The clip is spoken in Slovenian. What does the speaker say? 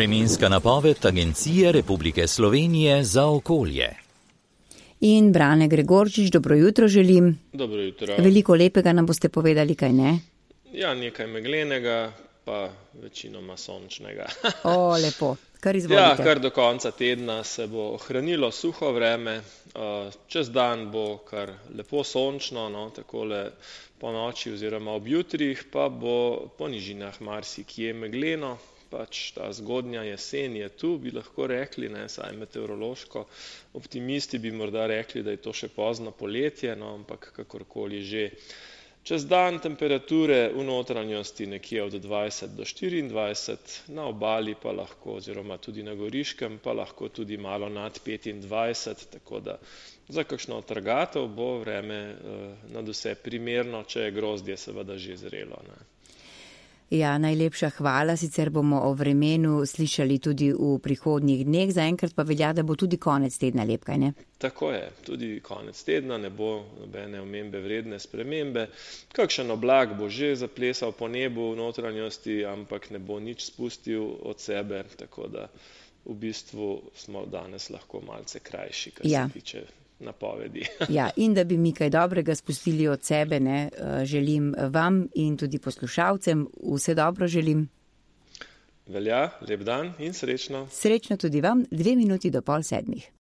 Vremenska napoved Agencije Republike Slovenije za okolje. In Brane Gregorčič, dobro jutro želim. Dobro jutro. Veliko lepega nam boste povedali, kaj ne? Ja, nekaj meglenega, pa večinoma sončnega. O, lepo. Kar izvolite. Ja, kar do konca tedna se bo ohranilo suho vreme, čez dan bo kar lepo sončno, no, takole po noči oziroma ob jutrih, pa bo po nižinah marsikje megleno, pač ta zgodnja jesen je tu, bi lahko rekli, ne, saj meteorološko. Optimisti bi morda rekli, da je to še pozno poletje, no, ampak kakorkoli že. Čez dan temperature v notranjosti nekje od 20 do 24, na obali pa lahko, oziroma tudi na Goriškem, pa lahko tudi malo nad 25, tako da za kakšno trgatev bo vreme nadvse primerno, če je grozdje seveda že zrelo, ne. Ja, najlepša hvala, sicer bomo o vremenu slišali tudi v prihodnjih dneh, zaenkrat pa velja, da bo tudi konec tedna lep, kaj ne? Tako je, tudi konec tedna ne bo nobene omembe vredne spremembe. Kakšen oblak bo že zaplesal po nebu v notranjosti, ampak ne bo nič spustil od sebe, tako da v bistvu smo danes lahko malce krajši, kar se tiče napovedi. Ja, in da bi mi kaj dobrega spustili od sebe, ne, želim vam in tudi poslušalcem vse dobro želim. Velja, lep dan in srečno. Srečno tudi vam, 2 minuti do 6:30.